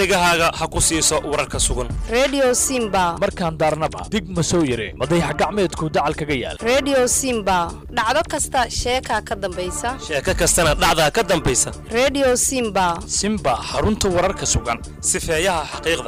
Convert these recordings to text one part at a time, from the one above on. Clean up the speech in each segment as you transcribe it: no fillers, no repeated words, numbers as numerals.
dhagahaaga ha ku siiso wararka sugan. Radio Simba markaan daarnaba dig ma soo yiri madax gacmeedku dacal kaga yaal. Radio Simba dhacdo kasta sheeka ka dambaysa. Sheeka kastana dhacda ka dambaysa. Radio Simba xarunta wararka sugan. Sifeeyaha xaqiiqda.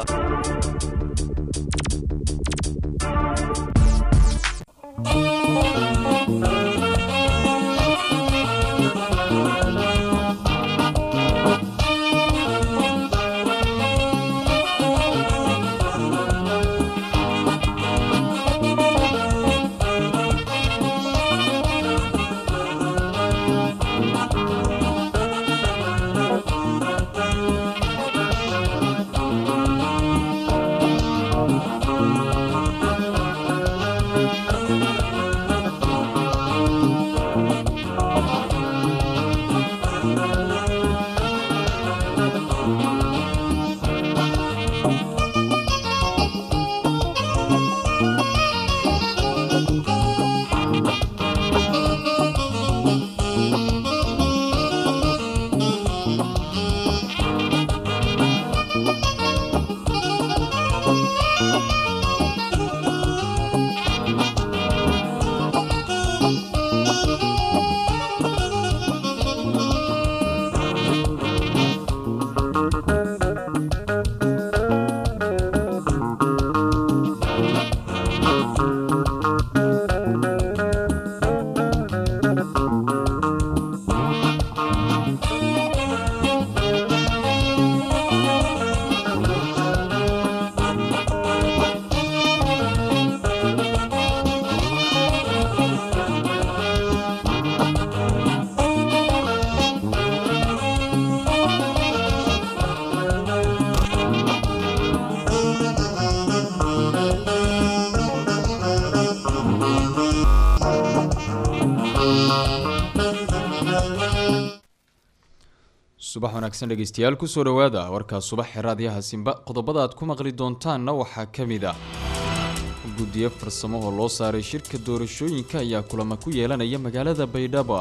subax wanaagsan dhageystayaal ku soo dhawaada warka subax raadiyaha Simba qodobada aad ku maqli doontaan waxa kamid ah guddiyo farsamo oo loo saaray shirka doorashooyinka ayaa kulamo ku yeelanaya magaalada Baydhabo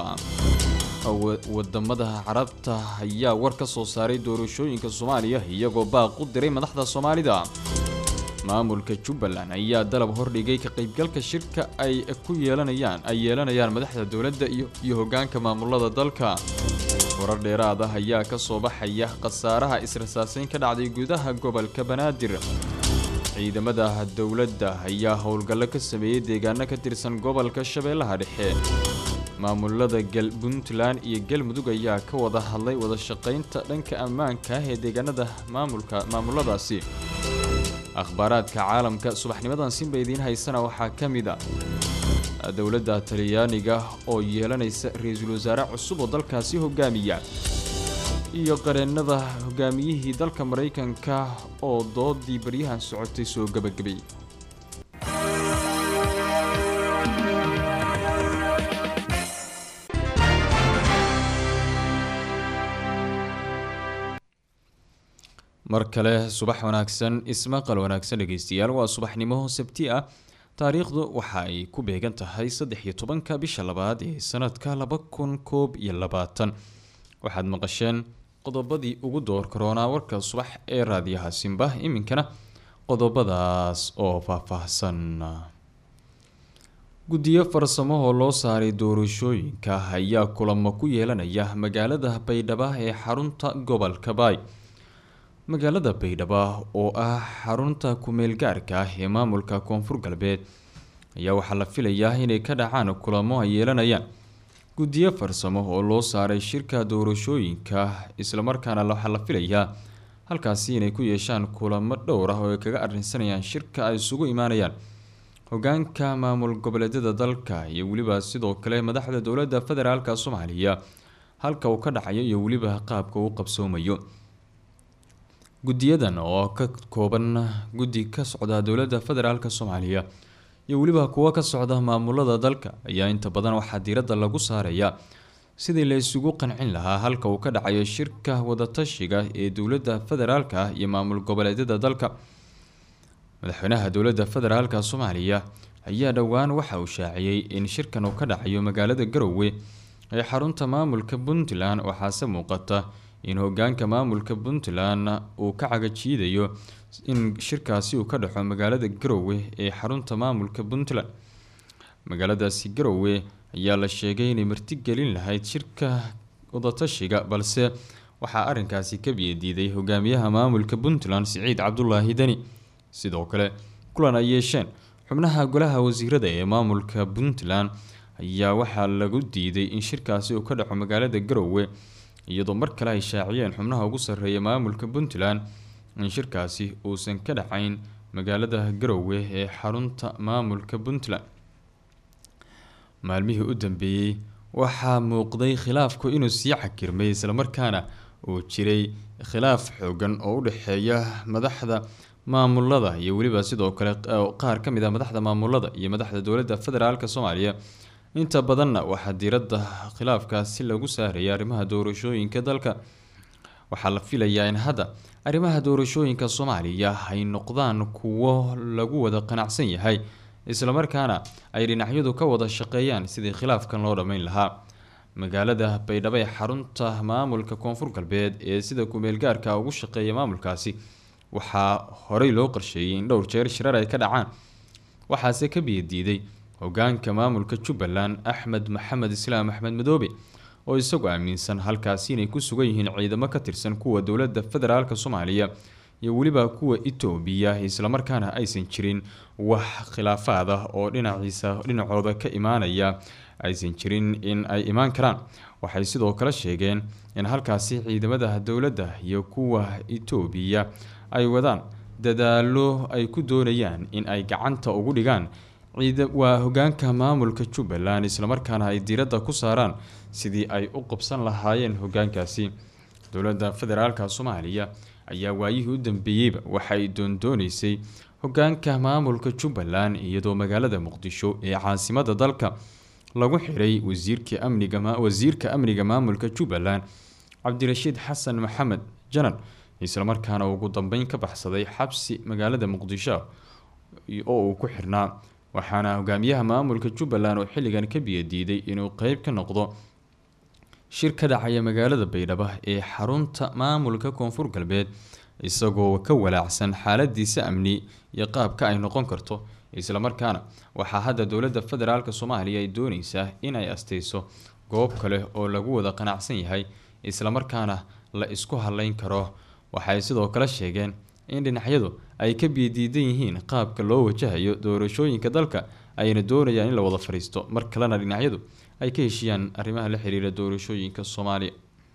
wadamada Carabta ayaa war ka soo saaray doorashooyinka Soomaaliya iyagoo baaq u diray madaxda Soomaalida maamulka Jubbaland ayaa dalab hordhigay ka qaybgalka shirka ay ku yeelanayaan madaxda dawladda iyo hoggaanka maamulada dalka warar dheeraad ah ayaa ka soo baxaya qasaaraha israsaasayn ka dhacday gudaha gobolka Banaadir ciidamada dawladda ayaa howlgallo ka sameeyay deegaano ka tirsan gobolka Shabeellaha Dhexe maamulada Puntland iyo Galmudug ayaa ka wada hadlay wada shaqaynta dhanka ammaanka ee deegaanada maamuladaasi akhbaaraadka caalamka subaxnimadan Simba idin haysana waxa kamid ah dawladda Talyaaniga oo yeelanaysa ra'iisul wasaare cusub oo dalkaasi hogaamiya iyo qareenada hogaamiyihii dalka Mareykanka oo doodii bariyahan socotay soo gabagabay markale subax wanaagsan ismaqal wanaagsan dhageystayaal waa subaxnimo sabti ah taariikhdu waxa ay ku beegan tahay 13 bisha labaad ee sanadka 2021 waxaad maqasheen qodobadii ugu door corona warka subax ee raadiyaha Simba iminkana qodobadaas oo faahfaahsan guddiyo farsamo oo loo saaray doorashooyinka ayaa kulamo ku yeelanaya magaalada Baydhabo ee xarunta gobolka Bay magaalada Baydhabo oo ah xarunta ku meel gaarka ah ee maamulka Koonfur Galbeed ayaa waxa la filayaa inay ka dhacaan kulamo ay yeelanayaan guddiyo farsamo oo loo saaray shirka doorashooyinka isla markaana waxa la filayaa halkaasi inay ku yeeshaan kulamo dhowr ah oo ay kaga arrinsanayaan shirka ay isugu imaanayaan hoggaanka maamul goboleedyada dalka iyo waliba sidoo kale madaxda dawladda federaalka Soomaaliya halka uu ka dhacayo iyo waliba qaabka uu qabsoomayo guddiyadan oo ka kooban guddi ka socda dawladda federaalka Soomaaliya iyo waliba kuwa ka socda maamulada dalka ayaa inta badan waxa diiradda lagu saaraya sidii la isugu qancin lahaa halka uu ka dhacayo shirka wada tashiga ee dawladda federaalka iyo maamul goboleedyada dalka madaxweynaha dawladda federaalka Soomaaliya ayaa dhawaan waxa uu shaaciyay in shirkan uu ka dhacayo magaalada Garowe ee xarunta maamulka Puntland waxaase muuqata in hogaanka maamulka Puntland uu ka cagajiidayo in shirkaasi uu ka dhaxo magaalada Garowe ee xarunta maamulka Puntland. magaaladaasi Garowe ayaa la sheegay inay martigelin lahayd shirka wadatashiga, balse waxaa arrinkaasi ka biyadiiday hogaamiyaha maamulka Puntland Siciid Cabdullaahi Dani. sidoo kale kulan ay yeesheen xubnaha golaha wasiirada ee maamulka Puntland ayaa waxaa lagu diiday in shirkaasi uu ka dhaco magaalada Garowe, iyadoo mar kale ay shaaciyeen xubnaha ugu sarreeya maamulka Puntland in shirkaasi uusan ka dhacayn magaalada Garowe ee xarunta maamulka Puntland. maalmihii u dambeeyay waxaa muuqday khilaafku inuu sii xakirmay, isla markaana uu jiray khilaaf xoogan oo u dhaxeeya madaxda maamulada iyo waliba sidoo kale qaar ka mid ah madaxda maamulada iyo madaxda dowladda federaalka Soomaaliya. inta badanna waxaa diiradda khilaafkaasi lagu saaraya arrimaha doorashooyinka dalka. waxaa la filayaa in hadda arrimaha doorashooyinka Soomaaliya ay noqdaan kuwo lagu wada qanacsan yahay, isla markaana ay dhinacyadu ka wada shaqeeyaan sidii khilaafkan loo dhameyn lahaa. magaalada Baydhabo ee xarunta maamulka Koonfur Galbeed ee sida ku meel gaarka ugu shaqeeya maamulkaasi waxaa horey loo qorsheeyay in dhowr jeer shirar ay ka dhacaan, waxaase ka biyadiiday hogaanka maamulka Jubbaland Axmed Maxamed Islaam Axmed Madoobe oo isagu aaminsan halkaasi inay ku sugan yihiin ciidamo ka tirsan kuwa dowladda federaalka Soomaaliya iyo waliba kuwa Itoobiya, isla markaana aysan jirin wax khilaafaad ah oo dhinacooda ka imaanaya, aysan jirin in ay imaan karaan. waxay sidoo kale sheegeen in halkaasi ciidamada dowladda iyo kuwa Itoobiya ay wadaan dadaalo ay ku doonayaan in ay gacanta ugu dhigaan waa hogaanka maamulka Jubbaland, isla markaana ay diiradda ku saaraan sidii ay u qabsan lahaayeen hogaankaasi. dowladda federaalka Soomaaliya ayaa waayihii u dambeeyayba waxay doonaysay hogaanka maamulka Jubbaland, iyadoo magaalada Muqdisho ee caasimadda dalka lagu xiray wasiirka amniga maamulka Jubbaland Cabdirashiid Xasan Maxamed Janan, isla markaana ugu dambeyn ka baxsaday xabsi magaalada Muqdisho oo uu ku xirnaa. waxaana hogaamiyaha maamulka Jubbaland oo xilligan ka biyadiiday inuu qayb ka noqdo shir ka dhacaya magaalada Baydhabo ee xarunta maamulka Koonfur Galbeed, isagoo ka walaacsan xaaladiisa amni iyo qaabka ay noqon karto. isla markaana waxaa hadda dowladda federaalka Soomaaliya ay doonaysaa in ay asteyso goob kale oo lagu wada qanacsan yahay, isla markaana la isku halayn karo. waxay sidoo kale sheegeen in dhinacyadu ay ka biyadiidan yihiin qaabka loo wajahayo doorashooyinka dalka, ayna doonayaan in la wada fariisto mar kalena dhinacyadu ay ka heshiyaan arrimaha la xiriira doorashooyinka Soomaaliya.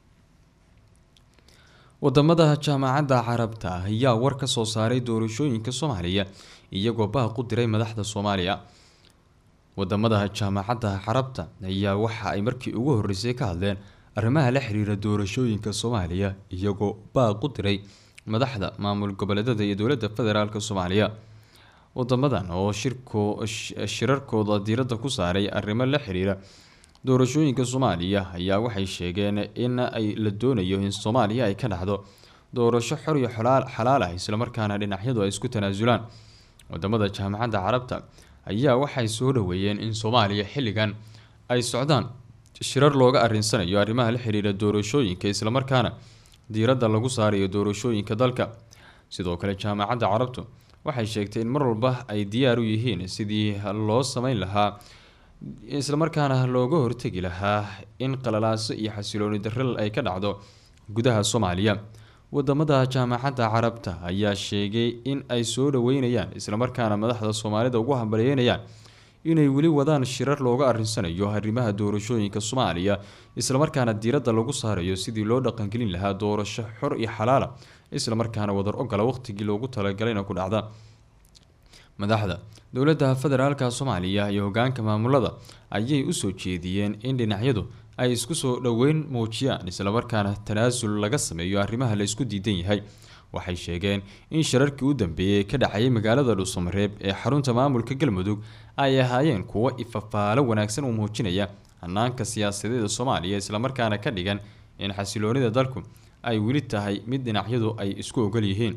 wadamada jaamacadda Carabta ayaa war ka soo saaray doorashooyinka Soomaaliya iyagoo baaq u diray madaxda Soomaaliya. wadamada jaamacadda Carabta ayaa waxa ay markii ugu horeysay ka hadleen arrimaha la xiriira doorashooyinka Soomaaliya iyagoo baaq u diray madaxda maamul goboleedyada iyo dowladda federaalka Soomaaliya. wadamadan oo shirarkooda diiradda ku saaray arrimo la xiriira doorashooyinka Soomaaliya ayaa waxay sheegeen in ay la doonayo in Soomaaliya ay ka dhacdo doorasho xor iyo xalaal ah, isla markaana dhinacyadu ay isku tanaasulaan. wadamada jaamacadda Carabta ayaa waxay soo dhaweeyeen in Soomaaliya xilligan ay socdaan shirar looga arinsanayo arrimaha la xiriira doorashooyinka, isla markaana diiradda lagu saarayo doorashooyinka dalka. sidoo kale jaamacadda Carabtu waxay sheegtay in mar walba ay diyaar u yihiin sidii loo sameyn lahaa, isla markaana looga hortagi lahaa in qalalaaso iyo xasilooni darro ay ka dhacdo gudaha Soomaaliya. wadamada jaamacadda Carabta ayaa sheegay in ay soo dhaweynayaan, isla markaana madaxda Soomaalida ugu hambalyeynayaan inay weli wadaan shirar looga arinsanayo arrimaha doorashooyinka Soomaaliya, isla markaana diiradda lagu saarayo sidii loo dhaqangelin lahaa doorasho xor iyo xalaal ah, isla markaana wadar ogola waqtigii loogu talagalayna ku dhacda. madaxda dowladda federaalka Soomaaliya iyo hogaanka maamulada ayay u soo jeediyeen in dhinacyadu ay isku soo dhaweyn muujiyaan, isla markaana tanaasul laga sameeyo arrimaha la isku diidan yahay. waxay sheegeen in shirarkii u dambeeyay ka dhacay magaalada Dhuusamareeb ee xarunta maamulka Galmudug ay ahaayeen kuwo ifafaalo wanaagsan u muujinaya hanaanka siyaasadeed ee Soomaaliya, isla markaana ka dhigan in xasiloonida dalku ay weli tahay mid dhinacyadu ay isku ogol yihiin.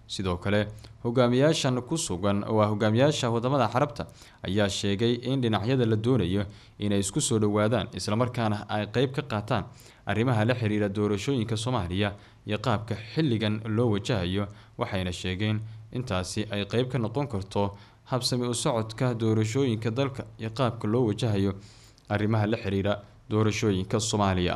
sidoo kale hogaamiyaashan ku sugan waa hogaamiyaasha wadamada carabta ayaa sheegay in dhinacyada la doonayo inay isku soo dhawaadaan islamarkaana ay qeyb ka qaataan arrimaha la xiriira doorashooyinka Soomaaliya iyo qaabka xilligan loo wajahayo waxayna sheegeen intaasi ay qeyb ka noqon karto habsami u socodka doorashooyinka dalka iyo qaabka loo wajahayo arrimaha la xiriira doorashooyinka Soomaaliya.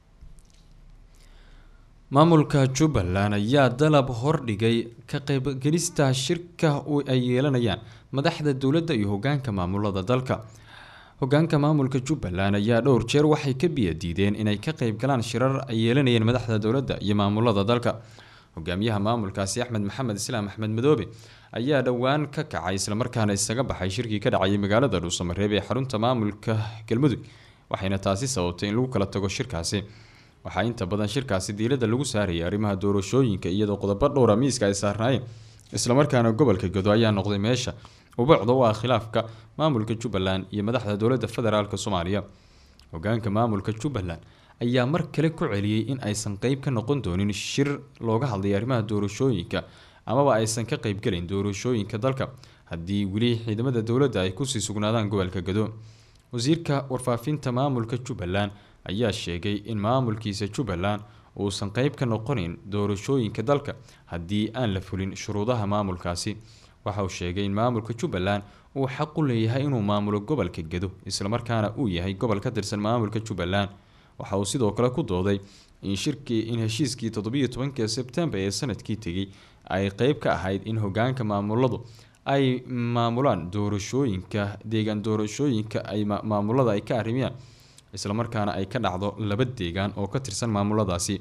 Maamulka Jubbaland ayaa dalab hordhigay ka qaybgalista shirka ay yeelanayaan madaxda dowladda iyo hoggaanka maamulada dalka. Hoggaanka maamulka Jubbaland ayaa dhowr jeer waxay ka biyadiideen inay ka qaybgalaan shirar ay yeelanayeen madaxda dowladda iyo maamulada dalka. Hogaamiyaha maamulkaasi Axmed Maxamed Islaam Axmed Madoobe ayaa dhawaan ka kacay isla markaana isaga baxay shirkii ka dhacay magaalada Dhuusamareeb ee xarunta maamulka Galmudug waxayna taasi sababtay in lagu kala tago shirkaasi. Waxaa inta badan shirkaasi diiradda lagu saarayay arrimaha doorashooyinka iyadoo qodobo dhowr ah miiska ay saarnaayeen isla markaana gobolka Gedo ayaa noqday meesha ubuucda u ah khilaafka maamulka Jubbaland iyo madaxda dowladda federaalka Soomaaliya. Hoggaanka maamulka Jubbaland ayaa mar kale ku celiyay in aysan qeyb ka noqon doonin shir looga hadlay arrimaha doorashooyinka amaba aysan ka qeyb galin doorashooyinka dalka haddii weli ciidamada dowladda ay ku sii sugnaadaan gobolka Gedo. Wasiirka warfaafinta maamulka Jubbaland ayaa sheegay in maamulkiisa Jubbaland uusan qeyb ka noqonin doorashooyinka dalka haddii aan la fulin shuruudaha maamulkaasi. Waxa uu sheegay in maamulka Jubbaland uu xaq u leeyahay inuu maamulo gobolka Gedo isla markaana uu yahay gobol ka tirsan maamulka Jubbaland. Waxa uu sidoo kale ku dooday in heshiiskii 17 Sebtembar ee sanadkii tagay ay qeyb ka ahayd in hoggaanka maamuladu ay maamulaan doorashooyinka deegaan doorashooyinka ay maamulada ay ka arrimiyaan isla markaana ay ka dhacdo laba deegaan oo ka tirsan maamuladaasi.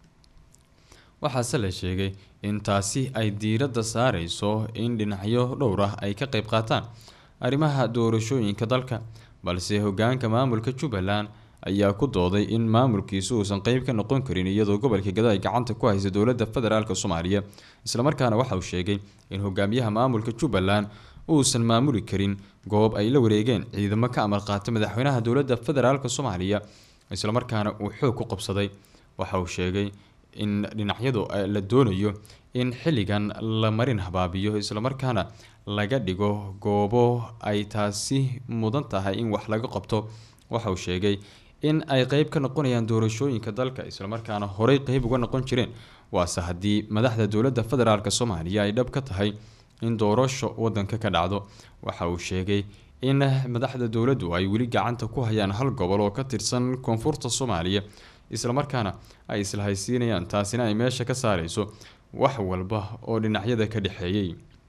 Waxaase la sheegay in taasi ay diiradda saareyso in dhinacyo dhowr ah ay ka qeyb qaataan arrimaha doorashooyinka dalka balse hoggaanka maamulka Jubbaland ayaa ku dooday in maamulkiisu uusan qeyb ka noqon karin iyadoo gobolka Gedo ay gacanta ku hayso dowladda federaalka Soomaaliya. Isla markaana waxa uu sheegay in hogaamiyaha maamulka Jubbaland uusan maamuli karin goob ay la wareegeen ciidamo ka amar qaata madaxweynaha dowladda federaalka Soomaaliya isla markaana uu xoog ku qabsaday. Waxa uu sheegay in dhinacyadu la doonayo in xilligan la marin habaabiyo isla markaana laga dhigo goobo ay taasi mudan tahay in wax laga qabto. Waxa uu sheegay in ay qeyb ka noqonayaan doorashooyinka dalka isla markaana horey qeyb uga noqon jireen waase haddii madaxda dowladda federaalka Soomaaliya ay dhab ka tahay in doorasho wadanka ka dhacdo. Waxa uu sheegay in madaxda dowladdu ay weli gacanta ku hayaan hal gobol oo ka tirsan koonfurta Soomaaliya isla markaana ay isla haysiinayaan taasina ay meesha ka saareyso wax walba oo dhinacyada ka dhaxeeyay.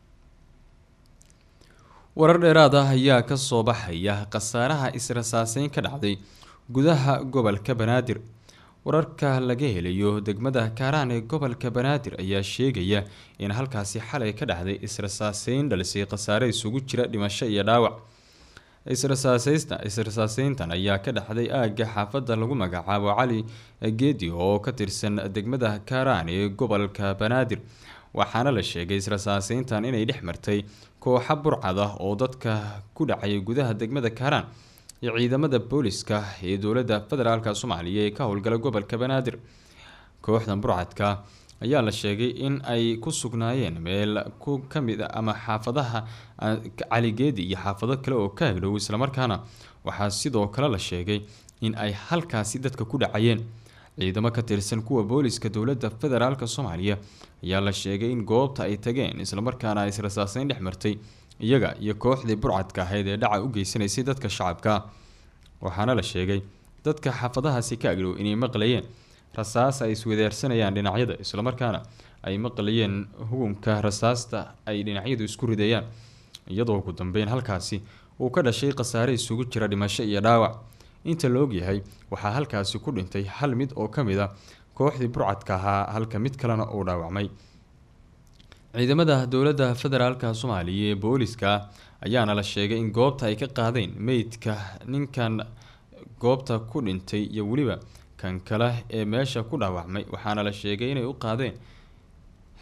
Warar dheeraad ah ayaa ka soo baxaya khasaaraha israsaaseyn ka dhacday gudaha gobolka Banaadir. Wararka laga helayo degmada Kaaraan ee gobolka Banaadir ayaa sheegaya in halkaasi xalay ka dhacday israsaaseyn dhalisay khasaare isugu jira dhimasho iyo dhaawac. Israsaaseyntan ayaa ka dhacday aagga xaafadda lagu magacaabo Cali Geedi oo ka tirsan degmada Kaaraan ee gobolka Banaadir. Waxaana la sheegay israsaaseyntan inay dhex martay kooxo burcad ah oo dadka ku dhacay gudaha degmada Kaaraan iyo ciidamada booliska ee dowladda federaalka Soomaaliya ee ka howlgala gobolka Banaadir. Kooxdan burcadka ayaa la sheegay in ay ku sugnaayeen meel ku kamid ah ama xaafadaha Cali Geedi iyo xaafado kale oo ka agdhow isla markaana waxaa sidoo kale la sheegay in ay halkaasi dadka ku dhacayeen. Ciidamo ka tirsan kuwa booliska dowladda federaalka Soomaaliya ayaa la sheegay in goobta ay tageen isla markaana ay israsaaseyn dhex martay iyaga iyo kooxdii burcadka ahayd ee dhaca u geysanaysay dadka shacabka. Waxaana la sheegay dadka xaafadahaasi ka agdhow inay maqlayeen rasaas ay iswadaarsanayaan dhinacyada isla markaana ay maqlayeen hugunka rasaasta ay dhinacyadu isku ridayaan iyadoo ugu dambeyn halkaasi uu ka dhashay khasaare isugu jira dhimasho iyo dhaawac. Inta la ogyahay waxaa halkaasi ku dhintay hal mid oo ka mid ah kooxdii burcadka ahaa halka mid kalena uu dhaawacmay. Ciidamada dowladda federaalka Soomaaliya ee booliska ayaana la sheegay in goobta ay ka qaadeen meydka ninkan goobta ku dhintay iyo waliba kan kale ee meesha ku dhaawacmay waxaana la sheegay inay u qaadeen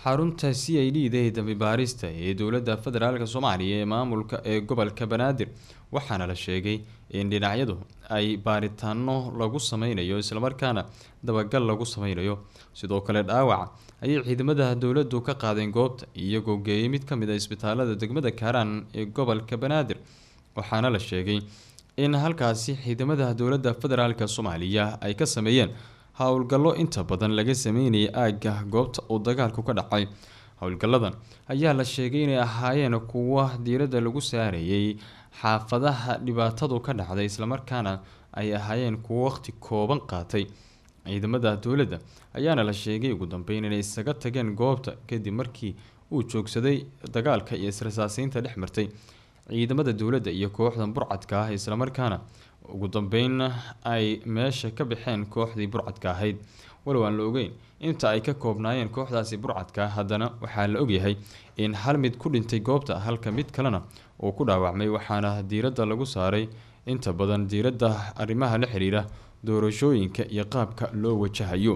xarunta c i d da ee dambi baarista ee dowladda federaalk soomaaliya ee maamulka ee gobolka banaadir waxaana la sheegay in dhinacyadu ay baaritaano lagu sameynayo islamarkaana dabagal lagu sameynayo. sidoo kale dhaawaca ayay ciidamada dowladdu ka qaadeen goobta iyagoo geeyay mid ka mid a isbitaalada degmada kaaraan ee gobolka banaadir waxaana la sheegay in halkaasi ciidamada dowladda federaalk soomaaliya ay ka sameeyeen howlgallo inta badan laga sameynayay aagga goobta uu dagaalku ka dhacay. howlgalladan ayaa la sheegay inay ahaayeen kuwa diiradda lagu saarayay xaafadaha dhibaatadu ka dhacday islamarkaana ay ahaayeen kuwo waqti kooban qaatay. ciidamada dowladda ayaana la sheegay ugu dambeyn inay isaga tageen goobta kadib markii uu joogsaday dagaalka iyo israsaaseynta dhex martay ciidamada dowladda iyo kooxdan burcadka ah islamarkaana ugu dambeyn ay meesha ka baxeen kooxdii burcadka ahayd. walow aan la ogeyn inta ay ka koobnaayeen kooxdaasi burcadka haddana waxaa la ogyahay in hal mid ku dhintay goobta halka mid kalena uu ku dhaawacmay waxaana diiradda lagu saaray inta badan diiradda arrimaha la xiriira doorashooyinka iyo qaabka loo wajahayo.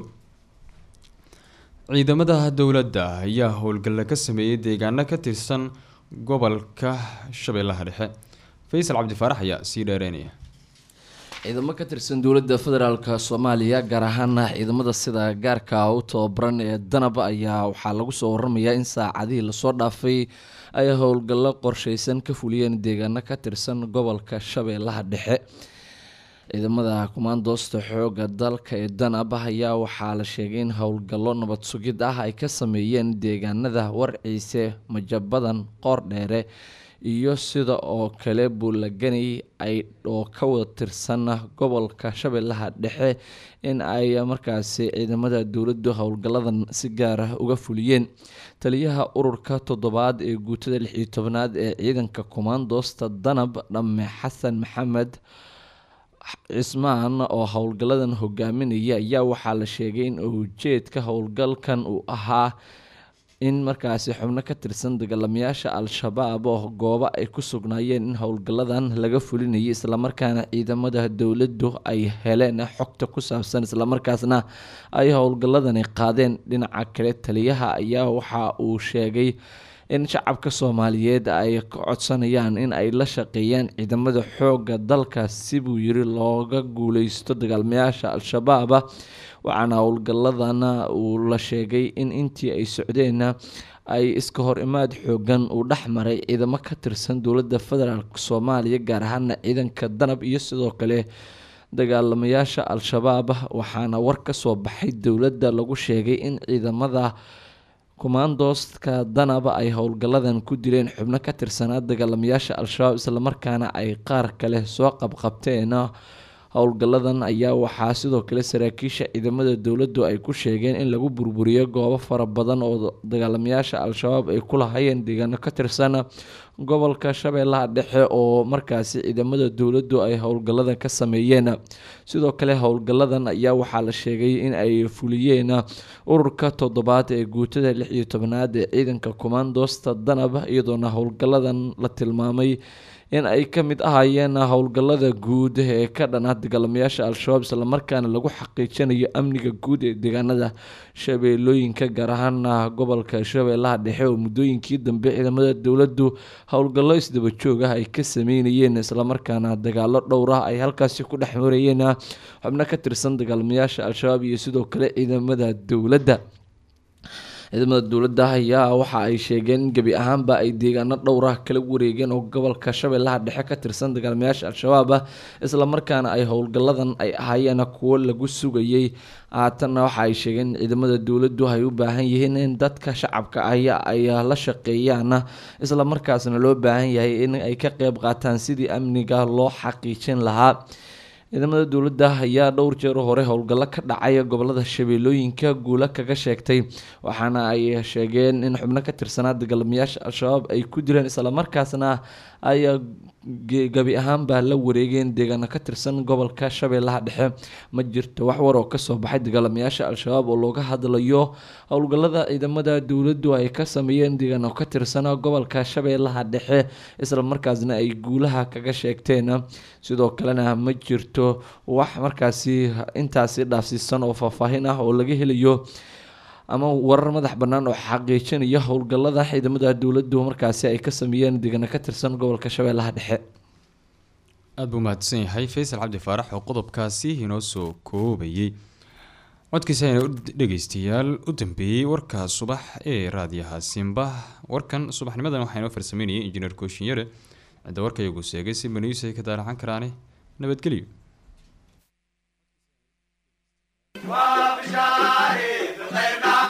ciidamada dowladda ayaa howlgalla ka sameeyay deegaano ka tirsan gobolka shabeellaha dhexe. faysal cabdifaarax ayaa sii dheereynaya. ciidamo ka tirsan dowladda federaalk soomaaliya gaar ahaana ciidamada sida gaarka u tababaran ee danab ayaa waxaa lagu soo waramayaa in saacadihii lasoo dhaafay ay howlgallo qorsheysan ka fuliyeen deegaano ka tirsan gobolka shabeellaha dhexe. ciidamada kumaandoosta xooga dalka ee danab ayaa waxaa la sheegay in howlgallo nabad sugid ah ay ka sameeyeen deegaanada warciise majabadan qoordheere iyo sida oo kale buulaganay oo ka wada tirsan gobolka shabeellaha dhexe in ay markaasi ciidamada dowladdu howlgalladan si gaar ah uga fuliyeen. taliyaha ururka 7aad ee guutada 16aad ee ciidanka kumaandoosta danab dhamme xasan maxamed cismaan oo howlgalladan hogaaminaya ayaa waxaa la sheegay in ujeedka howlgalkan uu ahaa in markaasi xubno ka tirsan dagaalamayaasha al-shabaab oo goobo ay ku sugnaayeen in howlgalladan laga fulinayay islamarkaana ciidamada dowladdu ay heleen xogta ku saabsan islamarkaasna ay howlgalladani qaadeen. dhinaca kale taliyaha ayaa waxa uu sheegay in shacabka soomaaliyeed ay ka codsanayaan in ay la shaqeeyaan ciidamada xooga dalka si buu yiri looga guuleysto dagaalamayaasha al-shabaab. waxaana howlgalladana uu la sheegay in intii ay socdeen ay iska hor imaad xoogan uu dhex maray ciidamo ka tirsan dowladda federaalk soomaaliya gaar ahaana ciidanka danab iyo sidoo kale dagaalamayaasha al-shabaab. waxaana war ka soo baxay dowladda lagu sheegay in ciidamada kumaandoostka danab ay howlgalladan ku dileen xubno ka tirsanaa dagaalamayaasha al-shabaab islamarkaana ay qaar kale soo qabqabteen. howlgalladan ayaa waxaa sidoo kale saraakiisha ciidamada dowladdu ay ku sheegeen in lagu burburiyo goobo fara badan oo dagaalamayaasha al-shabaab ay ku lahayeen deegaano ka tirsan gobolka shabeellaha dhexe oo markaasi ciidamada dowladdu ay howlgalladan ka sameeyeen. sidoo kale howlgalladan ayaa waxaa la sheegay in ay fuliyeen ururka 7aad ee guutada 16aad ee ciidanka kumaandoosta danab iyadoona howlgalladan la tilmaamay in ay ka mid ahaayeen howlgallada guud ee ka dhana dagaalamayaasha al-shabaab islamarkaana lagu xaqiijinayo amniga guud ee deegaanada shabeellooyinka gaar ahaana gobolka shabeellaha dhexe oo muddooyinkii dambe ciidamada dowladdu howlgallo isdaba joog ah ay ka sameynayeen islamarkaana dagaalo dhowr ah ay halkaasi ku dhex marayeen xubno ka tirsan dagaalamayaasha al-shabaab iyo sidoo kale ciidamada dowladda. ciidamada dowladda ayaa waxa ay sheegeen in gebi ahaanba ay deegaano dhowr ah kala wareegeen oo gobolka shabeellaha dhexe ka tirsan dagaalamayaasha al-shabaab islamarkaana ay howlgalladan ay ahaayeen kuwo lagu sugayay. haatanna waxa ay sheegeen in ciidamada dowladdu ay u baahan yihiin in dadka shacabka ay la shaqeeyaan islamarkaasna loo baahan yahay in ay ka qeyb qaataan sidii amniga loo xaqiijin lahaa. ciidamada dowladda ayaa dhowr jeer hore howlgallo ka dhacay gobolada shabeellooyinka guulo kaga sheegtay waxaana ay sheegeen in xubno ka tirsanaa dagaalamayaasha al-shabaab ay ku dileen islamarkaasna ay gabi ahaanba la wareegeen deegaano ka tirsan gobolka shabeellaha dhexe. ma jirto wax war oo kasoo baxay dagaalamayaasha al-shabaab oo looga hadlayo howlgallada ciidamada dowladdu ay ka sameeyeen deegaano ka tirsan gobolka shabeellaha dhexe islamarkaasna ay guulaha kaga sheegteen. sidoo kalena ma jirto wax markaasi intaasi dhaafsiisan oo faahfaahin ah oo laga helayo ama warar madax bannaan oo xaqiijinaya howlgallada ciidamada dowladdu markaasi ay ka sameeyeen deegaano ka tirsan gobolka shabeellaha dhexe. aada buu mahadsan yahay faysal cabdi faarax oo qodobkaasi inoo soo koobayay. codkiisa ayna dhegeystayaal u dambeeyey warka subax ee raadiyaha simba. warkan subaxnimadan waxaa inoo farsameynayay injineer kooshinyare cidda warka iyagu sheegay si baniis ay ka daaracan karaane nabadgelyo.